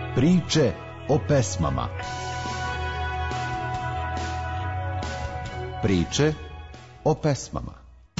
Priče o pesmama. Priče o pesmama.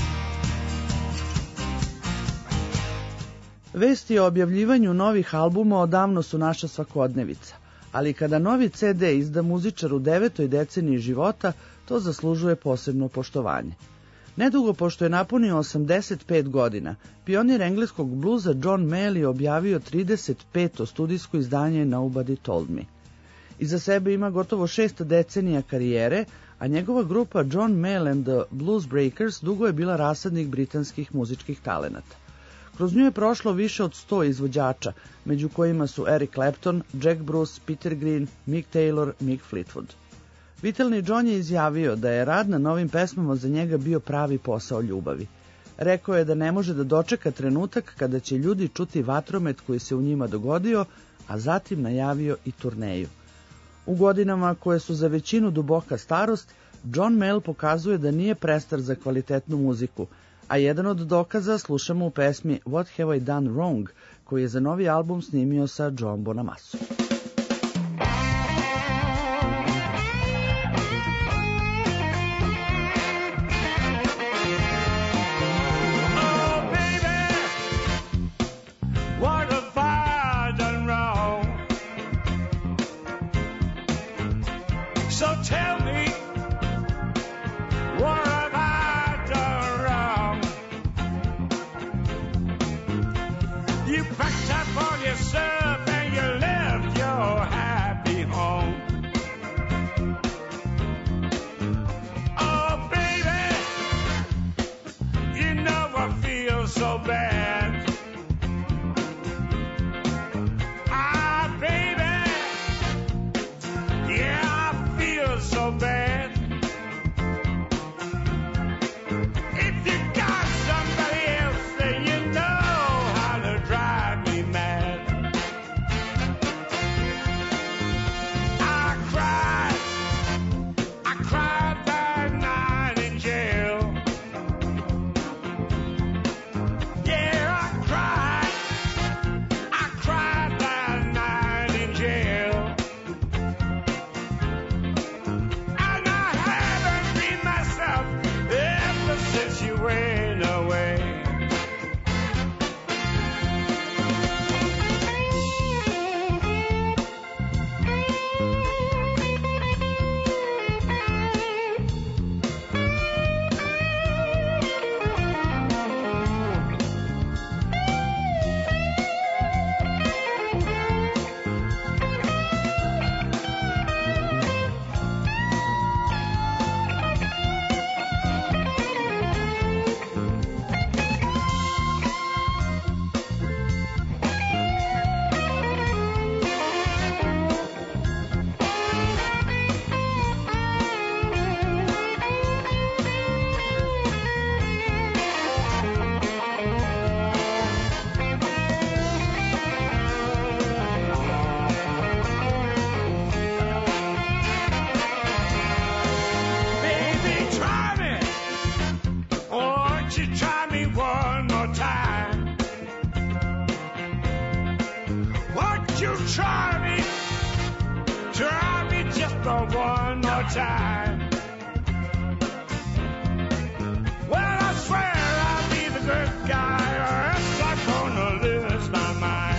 Vesti o objavljivanju novih albuma odavno su naša svakodnevica, ali kada novi CD izda muzičar u 9. deceniji života, to zaslužuje posebno poštovanje. Nedugo pošto je napunio 85 godina, pionir engleskog bluza John Mayall je objavio 35. studijsko izdanje Nobody Told Me. Iza sebe ima gotovo 6 decenija karijere, a njegova grupa John Mayall and the Blues Breakers dugo je bila rasadnik britanskih muzičkih talenata. Kroz nju je prošlo više od 100 izvođača, među kojima su Eric Clapton, Jack Bruce, Peter Green, Mick Taylor, Mick Fleetwood. Vitalni John je izjavio da je rad na novim pesmama za njega bio pravi posao ljubavi. Rekao je da ne može da dočeka trenutak kada će ljudi čuti vatromet koji se u njima dogodio, a zatim najavio i turneju. U godinama koje su za većinu duboka starost, John Mayall pokazuje da nije prestar za kvalitetnu muziku, a jedan od dokaza slušamo u pesmi What Have I Done Wrong, koji je za novi album snimio sa Joe Bonamasso. So bad. Ah, baby, yeah, I feel so bad. If you got somebody else, then you know how to drive me mad. I cried that night in jail. Try me just one more time. Well, I swear I'll be the good guy, or else I'm gonna lose my mind.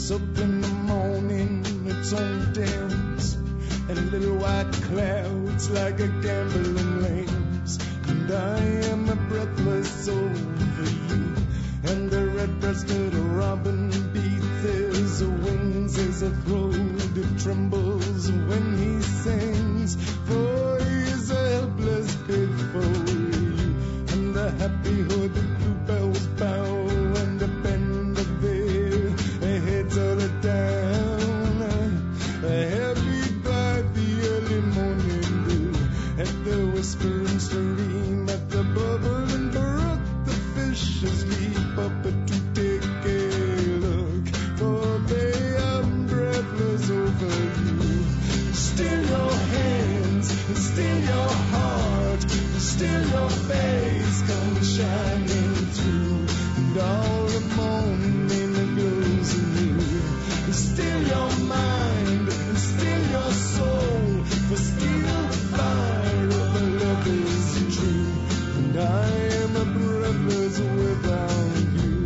wakes up in the morning, it's on dance, and little white clouds like a gambling lambs. And I am breathless over you, and the red-breasted robin beats his wings as a throat it trembles when he sings. For he is a helpless pig for you, and the happy hood bluebells bow and the bend of their heads all down. Happy by the early morning dew, at the whispering stream, at the bubbling brook, the fishes leap up to take a look, for they are breathless over you. Still your hands, still your heart, still your face comes shining through, and all the morning glows anew. Still your mind, still your soul, for still the fire of the love is true, and I am breathless without you.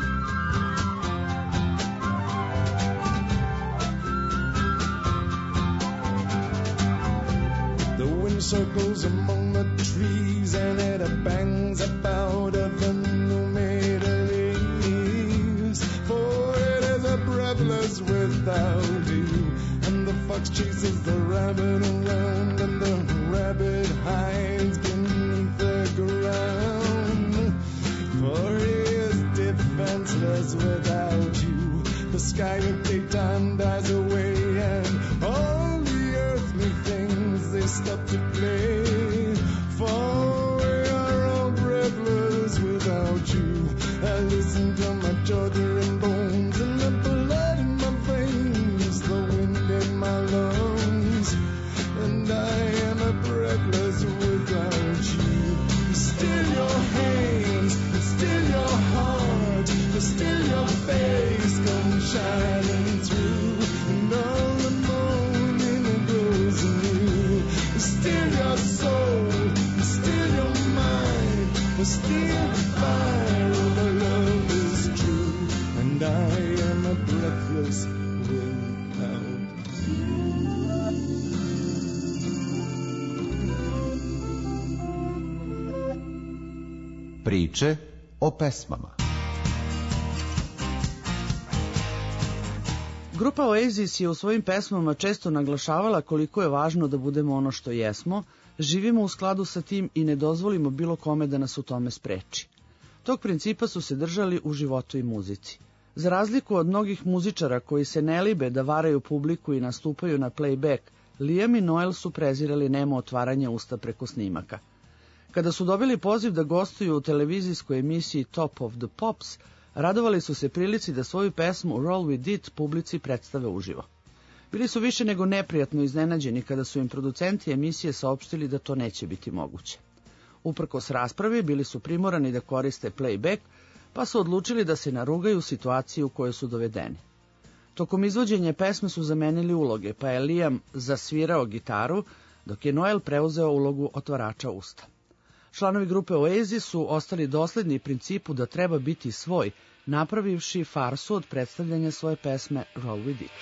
The wind circles among the trees, and it bangs about of the new-made leaves, for it is a breathless without you. And the fox chases the rabbit around, and the rabbit hides beneath the ground, for he is defenseless without you. The sky of daytime dies away, and all the earthly things, they stop to play, for we are all breathless without you. I listen to my shuddering bones, and the blood in my veins, the wind in my lungs, and I am breathless without you. Still your hands, still your heart, still your face comes shining through, and all the morning glows anew. Still your soul, still your mind, still the fire of love is true, and I am breathless without you. Priče o pesmama. Grupa Oasis je u svojim pesmama često naglašavala koliko je važno da budemo ono što jesmo, živimo u skladu sa tim i ne dozvolimo bilo kome da nas u tome spreči. Tog principa su se držali u životu i muzici. Za razliku od mnogih muzičara koji se ne libe da varaju publiku i nastupaju na playback, Liam i Noel su prezirali nemo otvaranje usta preko snimaka. Kada su dobili poziv da gostuju u televizijskoj emisiji Top of the Pops, radovali su se prilici da svoju pesmu Roll With It publici predstave uživo. Bili su više nego neprijatno iznenađeni kada su im producenti emisije saopštili da to neće biti moguće. Uprkos raspravi bili su primorani da koriste playback, pa su odlučili da se narugaju situaciji u kojoj su dovedeni. Tokom izvođenja pesme su zamenili uloge, pa je Liam zasvirao gitaru, dok je Noel preuzeo ulogu otvarača usta. Članovi grupe Oasis su ostali dosledni principu da treba biti svoj, napravivši farsu od predstavljanja svoje pesme Roll With It.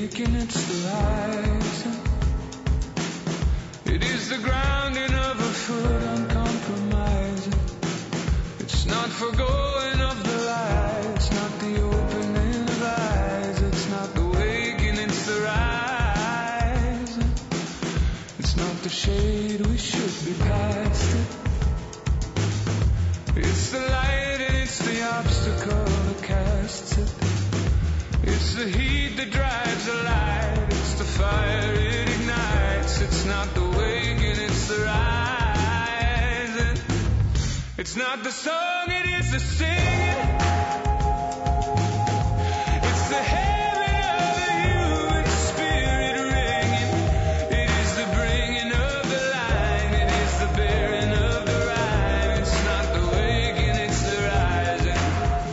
waking, it's the rising. It is the grounding of a foot uncompromising. It's not forgoing of the light, it's not the opening of eyes, it's not the waking, it's the rising. It's not the shade, we should be past it. It's the light and it's the obstacle that casts it. It's the heat that drives the light, it's the fire it ignites. It's not the waking, it's the rising. It's not the song, it is the singing. It's the heaven of the human spirit ringing. It is the bringing of the line, it is the bearing of the rhyme. It's not the waking, it's the rising.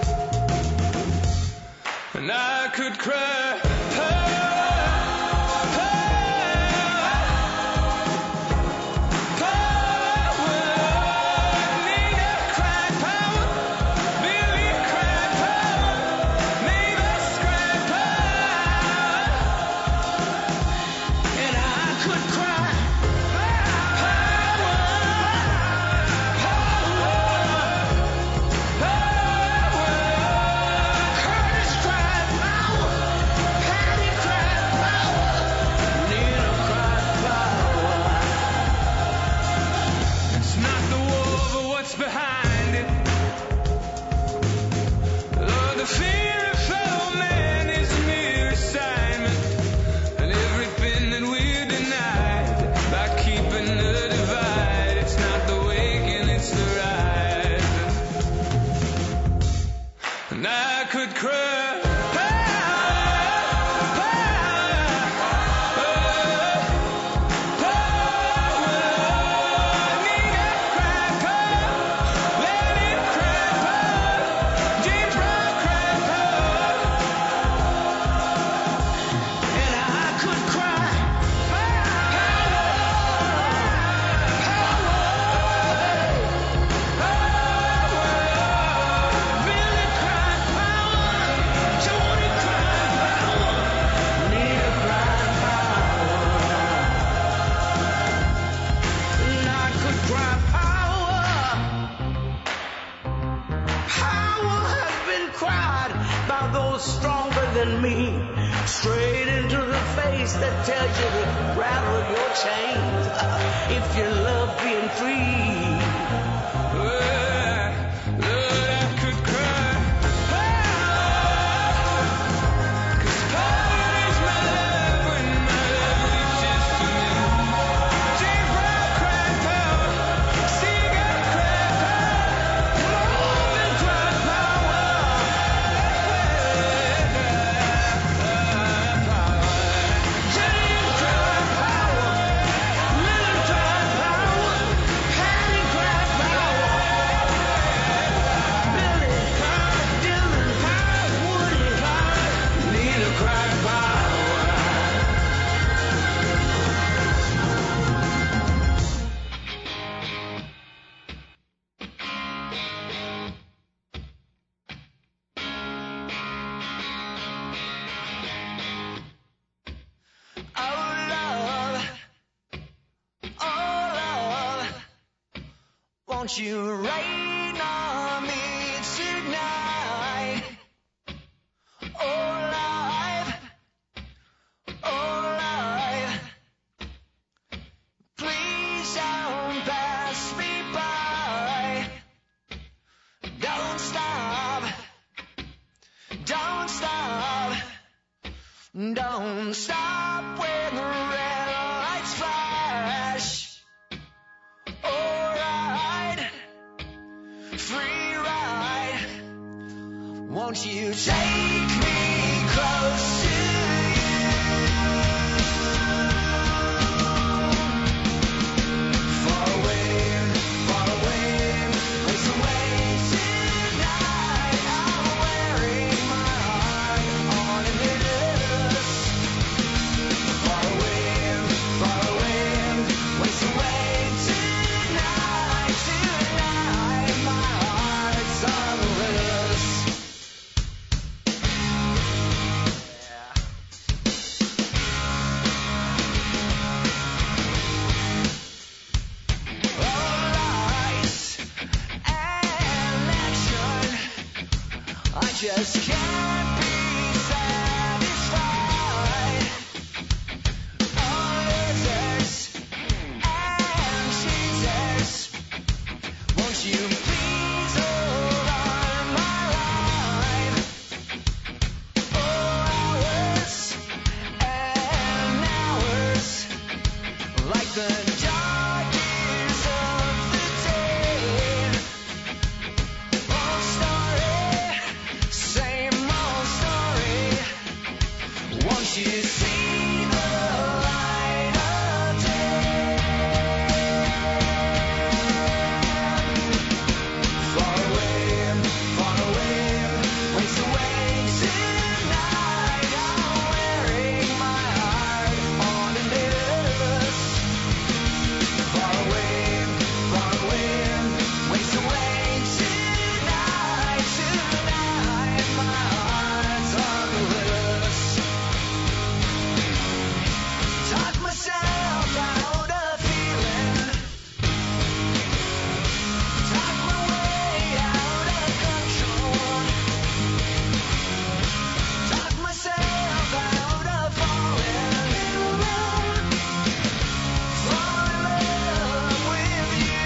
And I could cry. Won't you rain on me tonight? Oh, life, please don't pass me by. Don't stop, don't stop, don't stop when the red lights flash. Free ride. Won't you take me close to you? Far away, ways away tonight. I'm wearing my heart on a necklace. Far away, ways away tonight. My heart's on the rest. just can't be satisfied. Oh, losers and cheaters, won't you please hold on my line? Oh, hours and hours, like the dark years of the day. Old story, same old story. Won't you see the light of day? Far away, waste away tonight. I'm wearing my heart on a necklace. Far away, waste away tonight. Tonight, my heart's on the loose. Talk myself out of feeling. Talk my way out of control. Talk myself out of falling in love. Fall in love with you.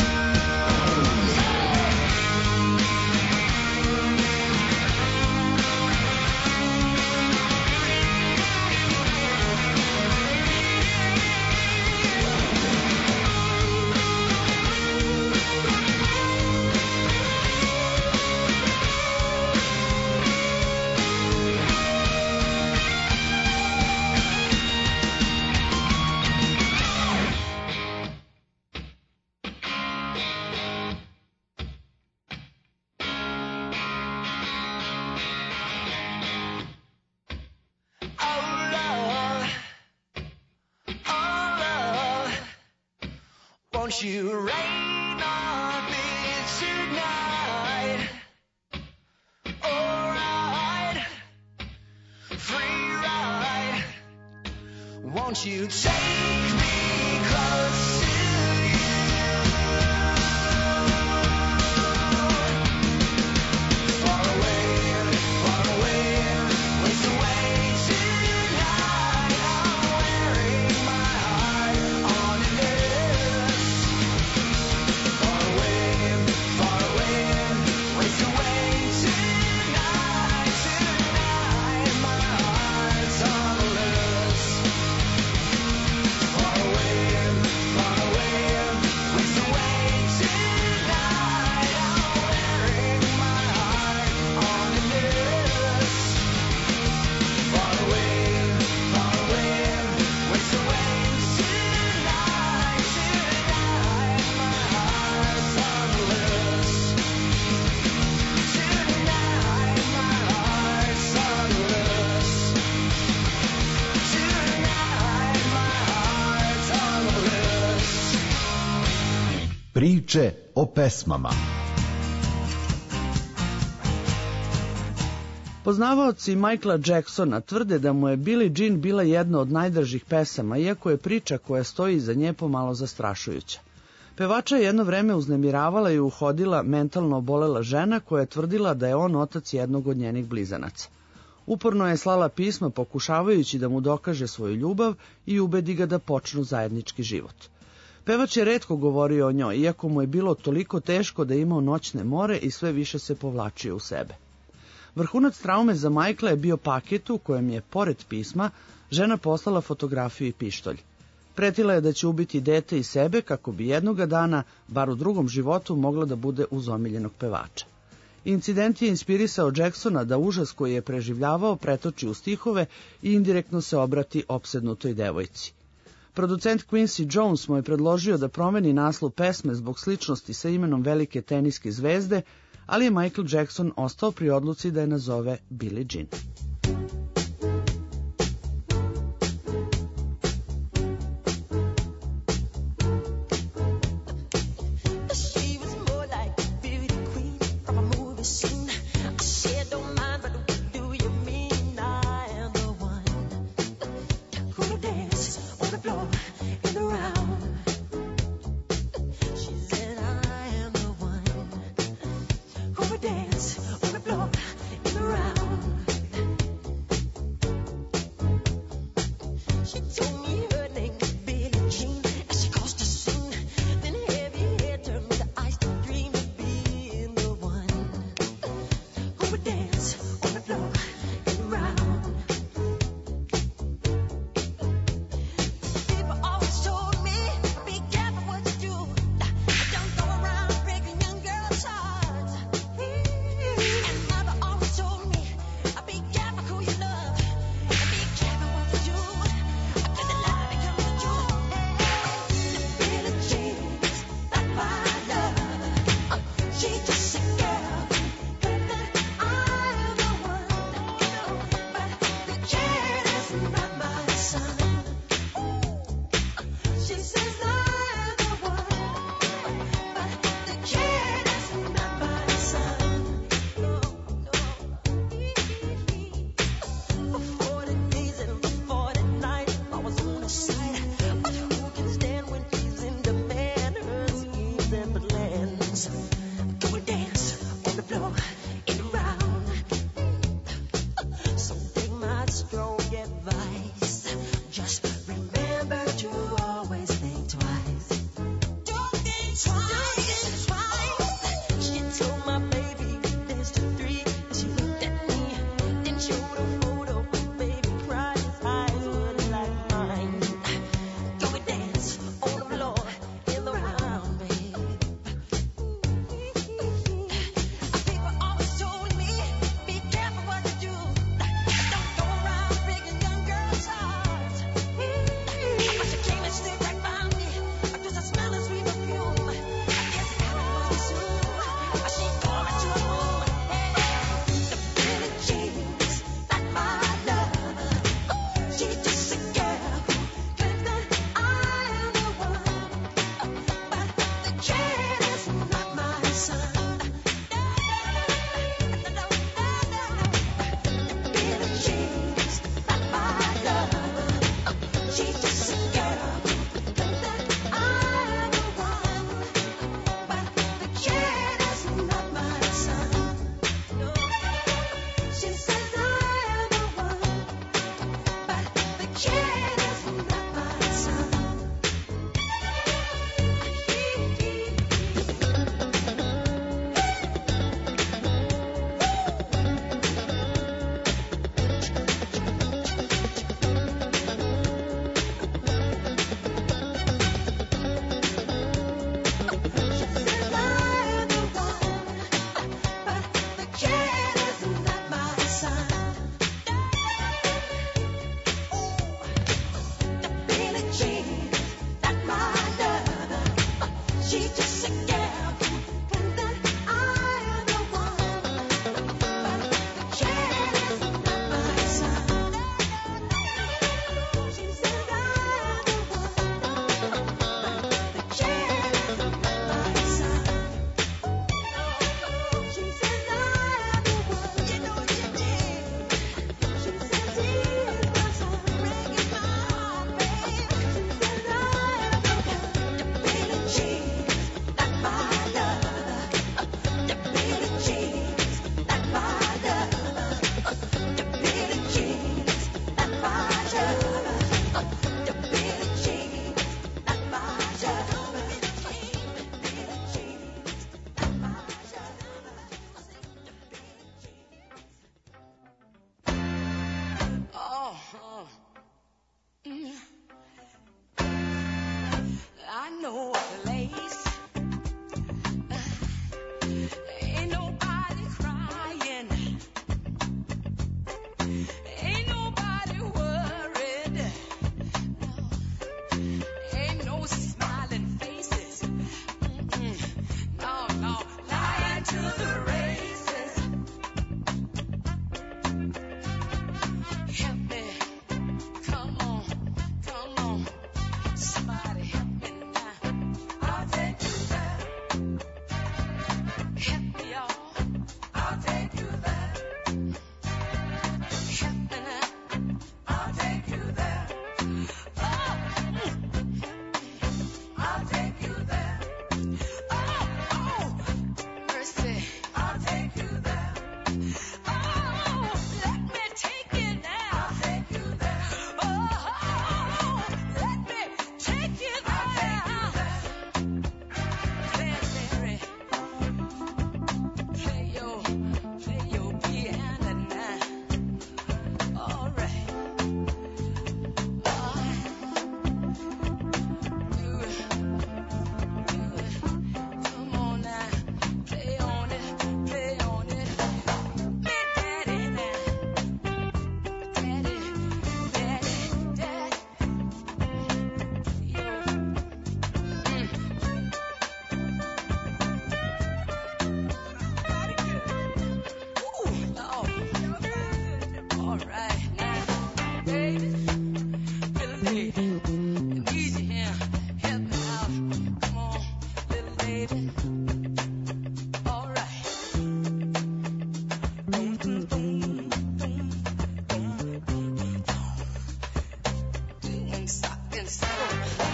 Oh love, won't you rain on me tonight? Alright, free ride. Won't you take me close to you? Far away, waste away tonight. I'm wearing my heart on a necklace. Far away, waste away tonight. Tonight, my heart's on the loose. Far away, waste away tonight. I'm wearing my heart on a necklace. Far away, waste away tonight. Tonight, my heart's on the loose. Tonight, my heart's on the loose. Tonight, my heart's on the loose. Priče o pesmama. Poznavaoci Michaela Jacksona tvrde da mu je Billie Jean bila jedna od najdražih pesama, iako je priča koja stoji iza nje pomalo zastrašujuća. Pevača je jedno vreme uznemiravala i uhodila mentalno obolela žena koja je tvrdila da je on otac jednog od njenih blizanaca. Uporno je slala pisma pokušavajući da mu dokaže svoju ljubav i ubedi ga da počnu zajednički život. Pevač je retko govorio o njoj, iako mu je bilo toliko teško da je imao noćne more i sve više se povlačio u sebe. Vrhunac traume za Michaela je bio paket u kojem je, pored pisma, žena poslala fotografiju i pištolj. Pretila je da će ubiti dete i sebe kako bi jednoga dana, bar u drugom životu, mogla da bude uz omiljenog pevača. Incident je inspirisao Jacksona da užas koji je preživljavao pretoči u stihove i indirektno se obrati opsednutoj devojci. Producent Quincy Jones mu je predložio da promeni naslov pesme zbog sličnosti sa imenom velike teniske zvezde, ali je Michael Jackson ostao pri odluci da je nazove Billie Jean. She was more like a beauty queen from a movie scene. I said, don't mind, but what do you mean? I am the one who will dance on the floor in the round. She said, I am the one who will dance on the floor in the She told me her name was Billie Jean, and she caused a scene. Then heavy hair turned with the ice to dream of being the one who would dance on the floor and round. People always told me, be careful what you do. Don't go around breaking young girls' hearts. And mother always told me, be careful who you love. And be careful what you do. baby. Need you here, help me out. Come on, little baby. All right. Boom, boom, boom, boom, boom, boom, boom. Doing sock and soul.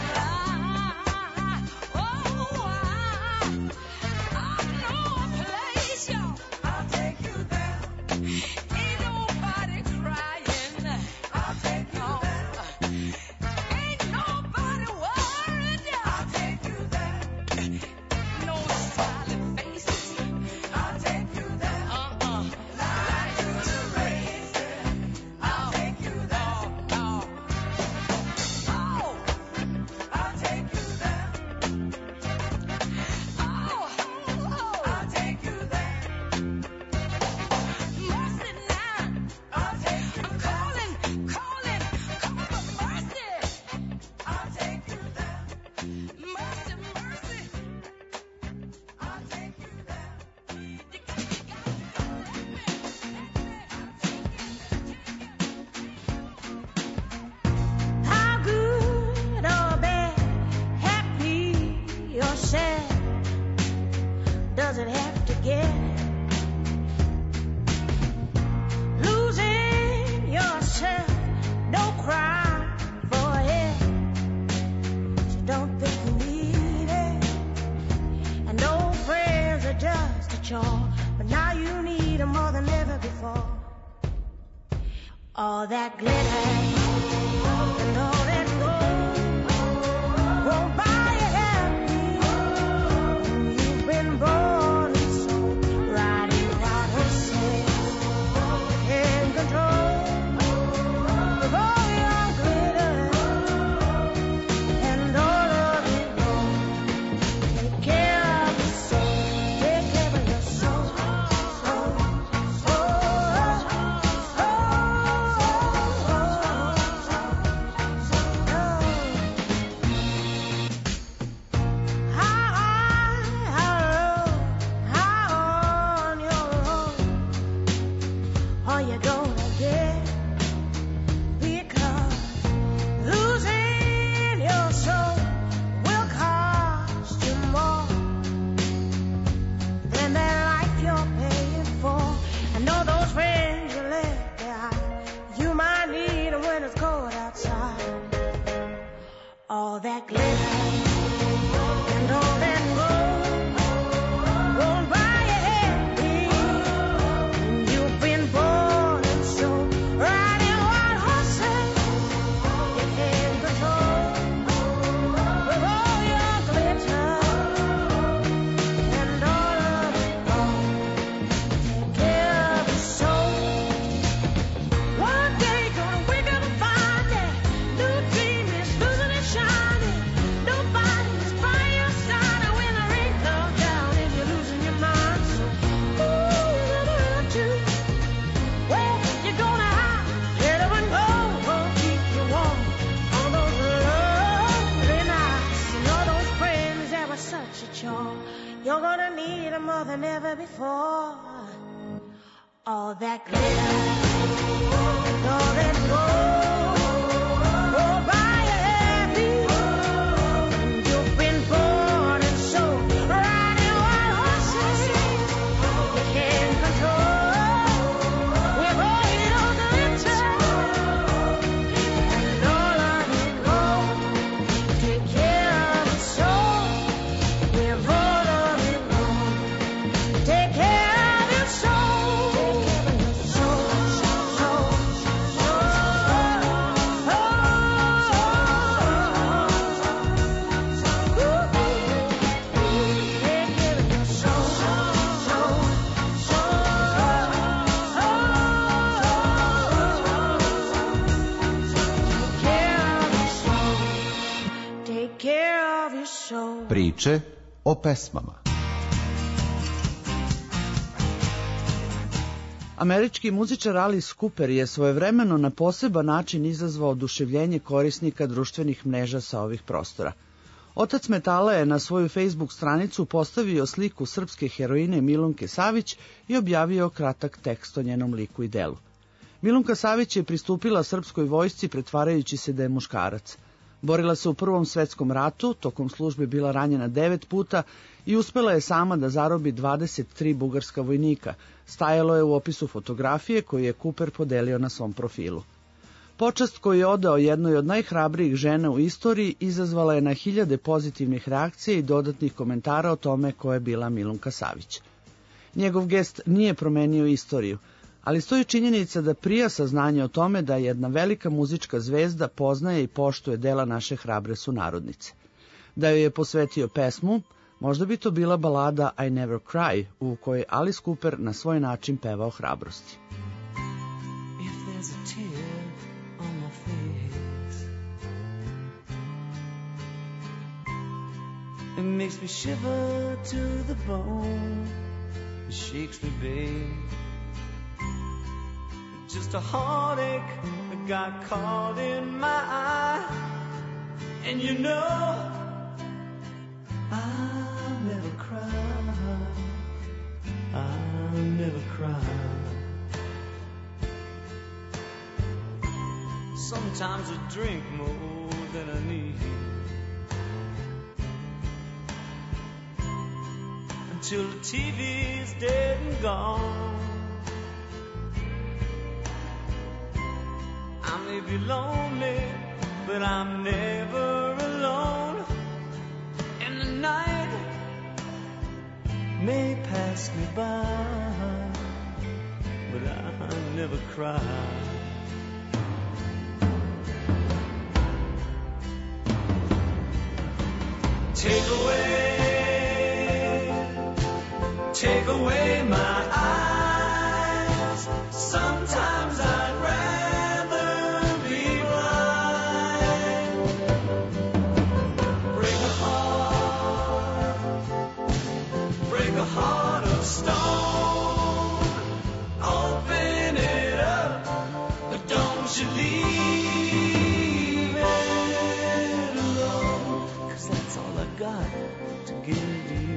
I'll take you there. Ain't nobody crying. I'll take you there. Ain't nobody worried. I'll take you there. No smiling faces. I'll take you there. Light to the races. I'll take you there. Oh, I'll take you there. Oh, I'll take you there. Mercy now. I'll take you. I'm calling for mercy. I'll take you there. Mercy, mercy. I'll take you there. How good or bad, happy or sad, does it have to get? Losing yourself, don't cry for it. So don't think you need it. And old friends are just a chore, but now you need them more than ever before. All that glitter and all that gold won't buy you happy. You've been born and sold, riding out herself in control of all your glitter and all of it gold. Take care of your soul, take care of your soul, How on your own are you gonna get? Because losing your soul will cost you more than that life you're paying for. And all those friends you left behind, you might need them when it's cold outside. All that glitter and all that gold won't buy you happy. And you've been born and sold, riding wild horses you can't control with all your glitter and all of it gold. Take care of your soul. One day you're gonna wake up and find that new dream is losing its shining. Nobody's by your side when the rain comes down and you're losing your mind. So who you gonna run to? Where you gonna hide? Let everyone go. Won't keep you warm on those lonely nights. And all those friends that were such a chore, you're gonna need them more than ever before. All that glitter and all that gold won't buy you happy. And you've been born and sold, riding wild horses you can't control with all your glitter and all of it gold. Take care of your soul with all of it gold. Take care of your soul. Take care of your soul. Priče o pesmama. Američki muzičar Alice Cooper je svojevremeno na poseban način izazvao oduševljenje korisnika društvenih mreža sa ovih prostora. Otac metala je na svoju Facebook stranicu postavio sliku srpske heroine Milunke Savić i objavio kratak tekst o njenom liku i delu. Milunka Savić je pristupila srpskoj vojsci pretvarajući se da je muškarac. Borila se u Prvom svetskom ratu, tokom službe bila ranjena 9 puta i uspela je sama da zarobi 23 bugarska vojnika. Stajalo je u opisu fotografije koju je Cooper podelio na svom profilu. Počast koju je odao jednoj od najhrabrijih žena u istoriji izazvala je na hiljade pozitivnih reakcija i dodatnih komentara o tome ko je bila Milunka Savić. Njegov gest nije promenio istoriju, ali stoji činjenica da prija saznanje o tome da jedna velika muzička zvezda poznaje i poštuje dela naše hrabre sunarodnice. Da joj je posvetio pesmu, možda bi to bila balada I Never Cry, u kojoj Alice Cooper na svoj način peva o hrabrosti. If there's a tear on my face, it makes me shiver to the bone, it shakes me, babe. Just a heartache that got caught in my eye, and you know I'll never cry, I'll never cry. Sometimes I drink more than I need, until the TV's dead and gone. I may be lonely, but I'm never alone. And the night may pass me by, but I never cry. Take away my eyes. Sometimes I'd rather be blind. Break a heart of stone. Open it up, but don't you leave it alone. 'Cause that's all I got to give you.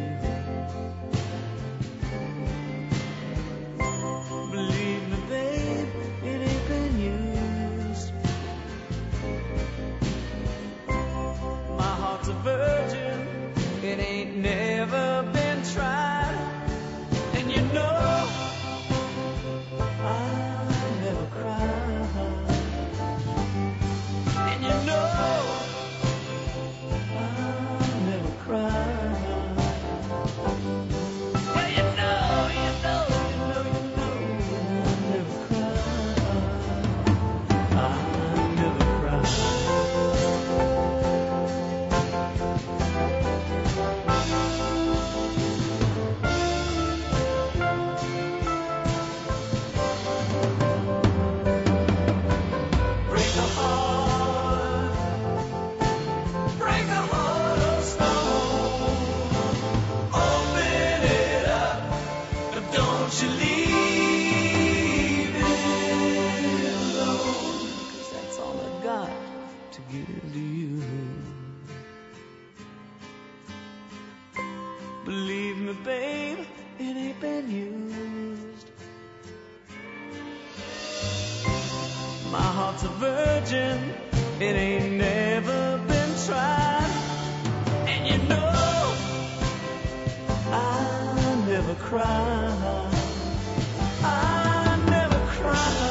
Believe me, babe, it ain't been used. My heart's a virgin, it ain't never been tried. And you know I'll never cry. And you know I'll never cry. Well, you know I'll never cry. I'll never cry. Break a heart of stone. Open it up, but don't you leave it alone. 'Cause that's all I got to give to you. Believe me, babe, it ain't been used. My heart's a virgin, it ain't never been tried. And you know I'll never cry. I'll never cry.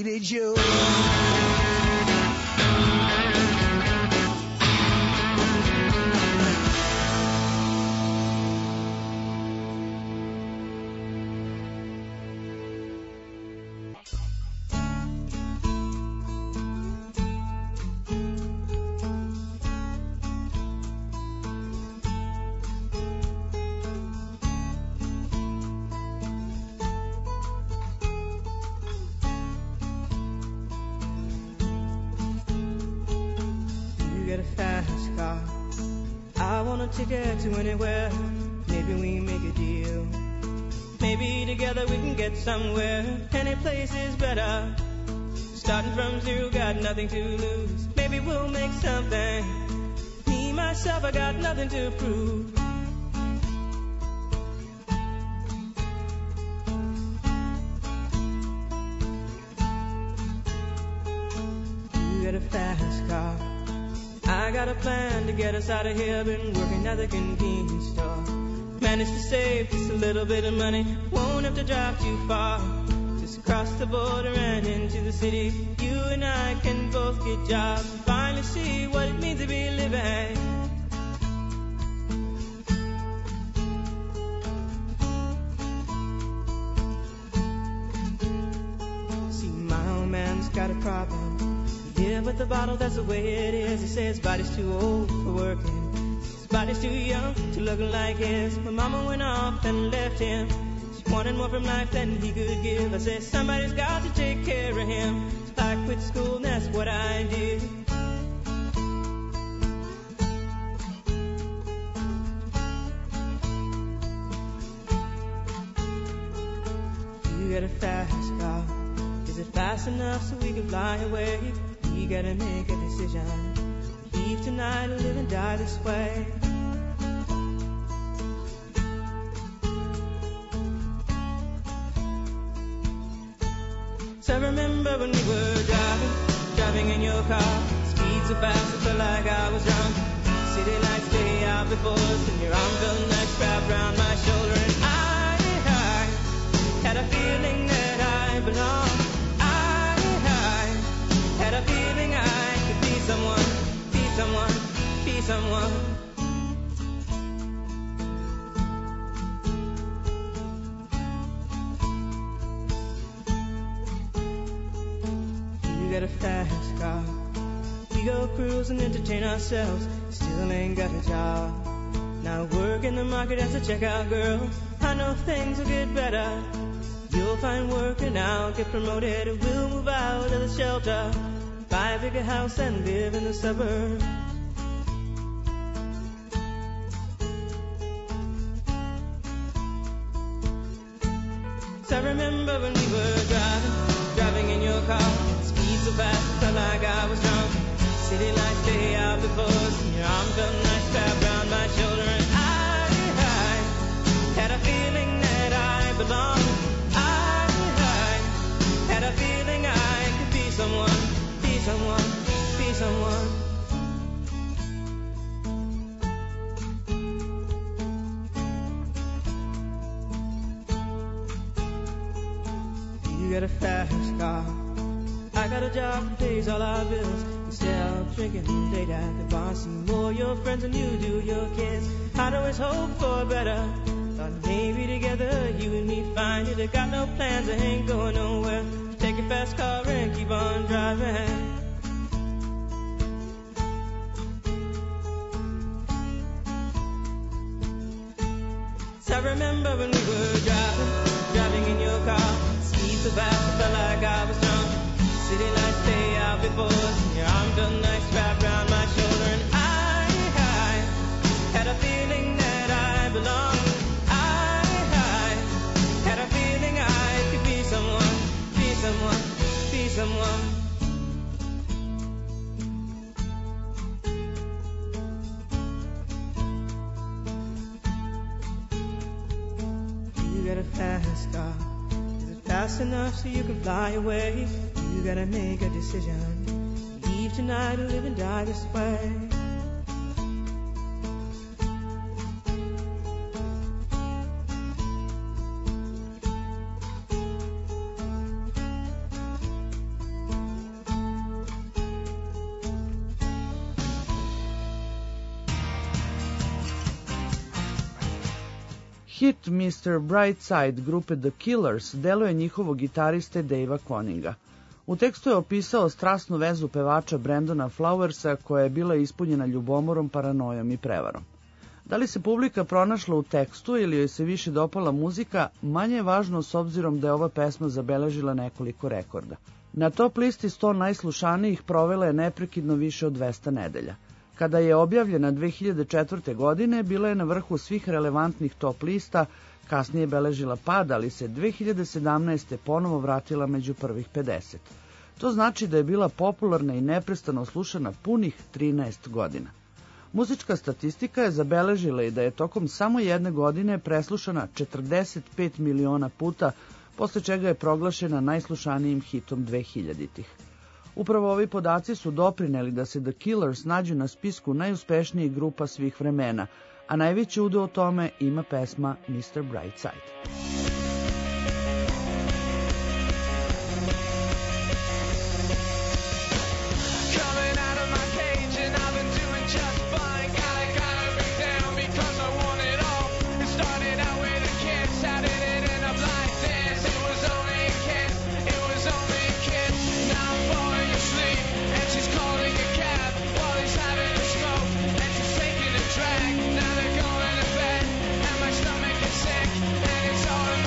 Lady Joe. You get a fast car. I want a ticket to anywhere. Maybe we make a deal. Maybe together we can get somewhere. Any place is better. Starting from zero, got nothing to lose. Maybe we'll make something. Me, myself, I got nothing to prove. You get a fast car. I got a plan to get us out of here. Been working at the convenience store. Managed to save just a little bit of money. Won't have to drive too far. Just cross the border and into the city. You and I can both get jobs. Finally see what it means to be living. See, my old man's got a problem. Yeah, but the bottle, that's the way it is. He says his body's too old for working. His body's too young to look like his. My mama went off and left him. She wanted more from life than he could give. I said, somebody's got to take care of him. So I quit school and that's what I did. You get a fast car. Is it fast enough so we can fly away? We gotta make a decision. Leave tonight or live and die this way. So I remember when we were driving in your car. Speed so fast, I felt like I was drunk. City lights day out before us, and your arm felt nice wrapped around my shoulder. And I had a feeling that I belonged. Had a feeling I could be someone, be someone, be someone. You got a fast car. We go cruise and entertain ourselves. Still ain't got a job. Now work in the market as a checkout girl. I know things will get better. You'll find work and I'll get promoted. And we'll move out of the shelter. Buy a bigger house and live in the suburbs. So I remember when we were driving in your car. Speed so fast, I felt like I was drunk. City lights day out before us, and your arm felt nice wrapped around my shoulder. And I had a feeling that I belonged. I had a feeling I could be someone. Someone, be someone. You got a fast car. I got a job that pays all our bills. Instead of drinking late at the bar, see more your friends than you do your kids. I'd always hope for better. Thought maybe together you and me find it. I got no plans, I ain't going nowhere. Take a fast car and keep on driving. I remember when we were driving in your car. Speed so fast, I felt like I was drunk. City lights day out before us, and your arm felt nice wrapped around my shoulder. And I had a feeling that I belonged. I had a feeling I could be someone, be someone, be someone. You got a fast car. Is it fast enough so you can fly away? You gotta make a decision. Leave tonight or live and die this way. Hit Mr. Brightside grupe The Killers delo je njihovog gitariste Davea Koninga. U tekstu je opisao strasnu vezu pevača Brandona Flowersa koja je bila ispunjena ljubomorom, paranojom i prevarom. Da li se publika pronašla u tekstu ili joj se više dopala muzika, manje je važno s obzirom da je ova pesma zabeležila nekoliko rekorda. Na top listi 100 najslušanijih provela je neprekidno više od 200 nedelja. Kada je objavljena 2004. godine, bila je na vrhu svih relevantnih top lista, kasnije je beležila pad, ali se 2017. ponovo vratila među prvih 50. To znači da je bila popularna i neprestano slušana punih 13 godina. Muzička statistika je zabeležila i da je tokom samo jedne godine preslušana 45 miliona puta, posle čega je proglašena najslušanijim hitom 2000-ih. Upravo ovi podaci su doprineli da se The Killers nađu na spisku najuspešnijih grupa svih vremena, a najveći udeo o tome ima pesma Mr. Brightside. Coming out of my cage and I've been doing just fine. Gotta be down because I want it all. It started out with a kiss, how did it end up like this? It was only a kiss, it was only a kiss. Now I'm falling asleep and she's calling a cab while he's having a smoke and she's taking a drag. Now they're going to bed and my stomach is sick and it's all in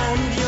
and